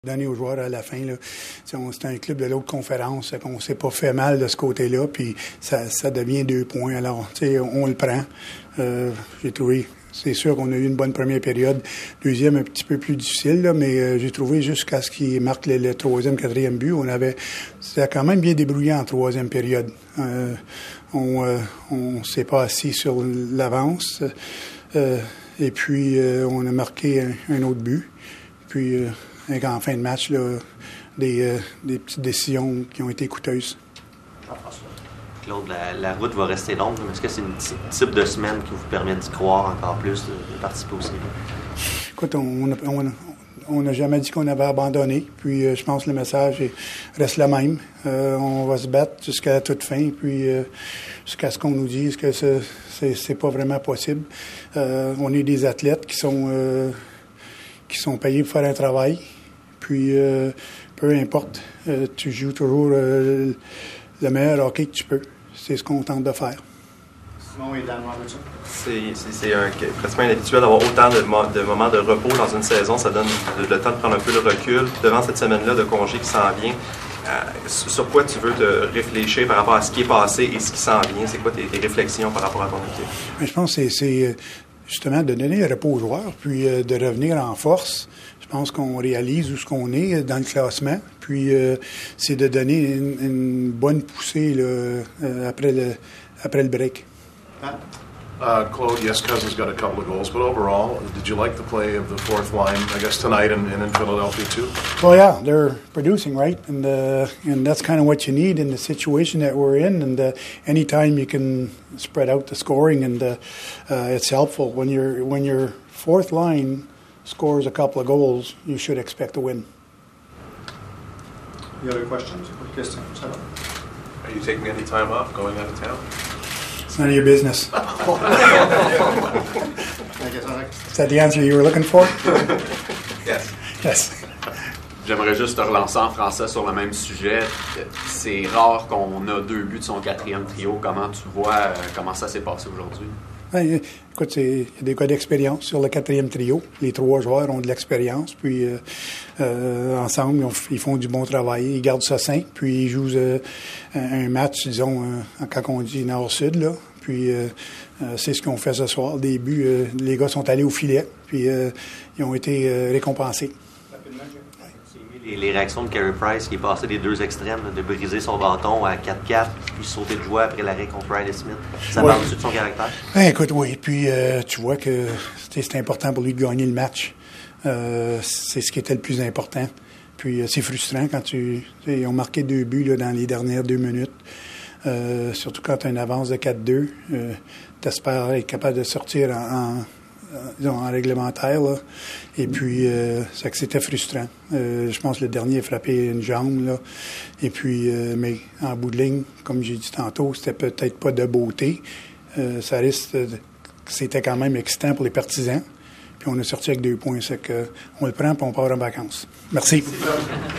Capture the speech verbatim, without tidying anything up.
Donner aux joueurs à la fin, là, on, c'est un club de l'autre conférence, on s'est pas fait mal de ce côté-là, puis ça, ça devient deux points. Alors, on, on le prend. Euh, j'ai trouvé, c'est sûr qu'on a eu une bonne première période, deuxième un petit peu plus difficile, là, mais euh, j'ai trouvé jusqu'à ce qu'il marque le, le troisième, quatrième but, on avait, c'était quand même bien débrouillé en troisième période. Euh, on, euh, on s'est pas assis sur l'avance, euh, et puis euh, on a marqué un, un autre but, puis. Euh, En fin de match, là, des, euh, des petites décisions qui ont été coûteuses. Jean-François. Claude, la, la route va rester longue, mais est-ce que c'est un type de semaine qui vous permet d'y croire encore plus, de, de participer aux séries? Écoute, on n'a jamais dit qu'on avait abandonné, puis euh, je pense que le message est, reste le même. Euh, on va se battre jusqu'à la toute fin, puis euh, jusqu'à ce qu'on nous dise que c'est, c'est, c'est pas vraiment possible. Euh, on est des athlètes qui sont... Euh, qui sont payés pour faire un travail. Puis, euh, peu importe, euh, tu joues toujours euh, le meilleur hockey que tu peux. C'est ce qu'on tente de faire. Simon et Dan Robertson. C'est, c'est, c'est un, pratiquement inhabituel d'avoir autant de, de moments de repos dans une saison. Ça donne le, le temps de prendre un peu le recul. Devant cette semaine-là de congé qui s'en vient, euh, sur quoi tu veux te réfléchir par rapport à ce qui est passé et ce qui s'en vient? C'est quoi tes, tes réflexions par rapport à ton équipe? Mais je pense que c'est... c'est justement, de donner le repos aux joueurs, puis euh, de revenir en force. Je pense qu'on réalise où ce qu'on est dans le classement. Puis, euh, c'est de donner une, une bonne poussée là, euh, après, le, après le break. Matt? Uh, Claude, yes, Cousins got a couple of goals, but overall, did you like the play of the fourth line, I guess, tonight and, and in Philadelphia, too? Well, yeah, they're producing, right? And uh, and that's kind of what you need in the situation that we're in. And uh, anytime you can spread out the scoring, and uh, uh, it's helpful. When, you're, when your fourth line scores a couple of goals, you should expect to win. Any other questions? Question. Are you taking any time off, going out of town? It's none of your business. Is that the answer you were looking for? Yes. Yes. J'aimerais juste te relancer en français sur le même sujet. C'est rare qu'on a deux buts de son quatrième trio. Comment tu vois euh, comment ça s'est passé aujourd'hui? Ben, écoute, il y a des cas d'expérience sur le quatrième trio. Les trois joueurs ont de l'expérience. Puis, euh, euh, ensemble, ils, ont, ils font du bon travail. Ils gardent ça sain. Puis, ils jouent euh, un match, disons, euh, quand on dit nord-sud, là. Puis, euh, euh, c'est ce qu'on fait ce soir. Des buts, euh, les gars sont allés au filet. Puis, euh, ils ont été euh, récompensés. Les, les réactions de Carey Price qui est passé des deux extrêmes, là, de briser son bâton à quatre quatre puis sauter de joie après l'arrêt contre Riley Smith. Ça ouais. parle-tu de son caractère? Ben, écoute, oui. Puis euh, tu vois que c'est important pour lui de gagner le match. Euh, c'est ce qui était le plus important. Puis euh, c'est frustrant quand tu... Ils ont marqué deux buts là, dans les dernières deux minutes. Euh, surtout quand tu as une avance de quatre deux. Euh, tu espères être capable de sortir en... en disons, en réglementaire, là. Et puis, euh, c'est que c'était frustrant. Euh, je pense que le dernier a frappé une jambe, là. Et puis, euh, mais en bout de ligne, comme j'ai dit tantôt, c'était peut-être pas de beauté. Euh, ça risque, de, c'était quand même excitant pour les partisans. Puis on est sorti avec deux points. C'est que on le prend et on part en vacances. Merci.